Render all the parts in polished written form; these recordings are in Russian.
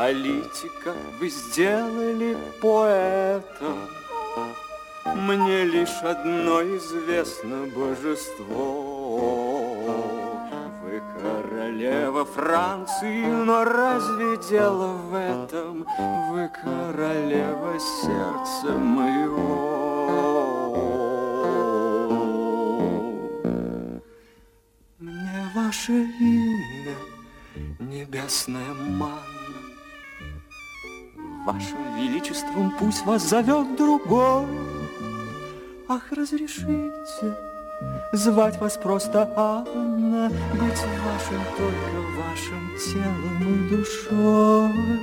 политика вы сделали поэтом. Мне лишь одно известно божество. Вы королева Франции, но разве дело в этом? Вы королева сердца моего. Мне ваше имя небесная манна. Вашим величеством пусть вас зовет другой. Ах, разрешите звать вас просто Анна, быть вашим только вашим телом и душой.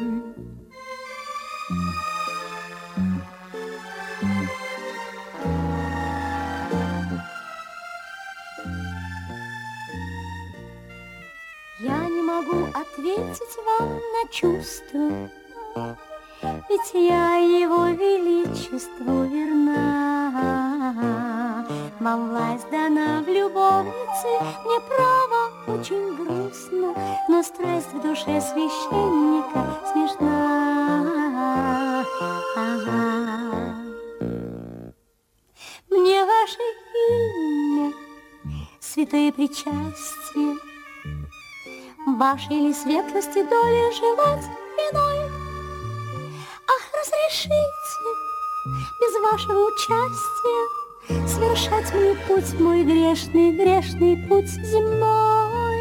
Я не могу ответить вам на чувства, ведь я его величеству верна. Вам власть дана в любовнице, мне право очень грустно, но страсть в душе священника смешна. Мне ваше имя, святое причастие, вашей ли светлости доли желать иной? Ах, разрешите без вашего участия совершать мне путь, мой грешный, грешный путь земной.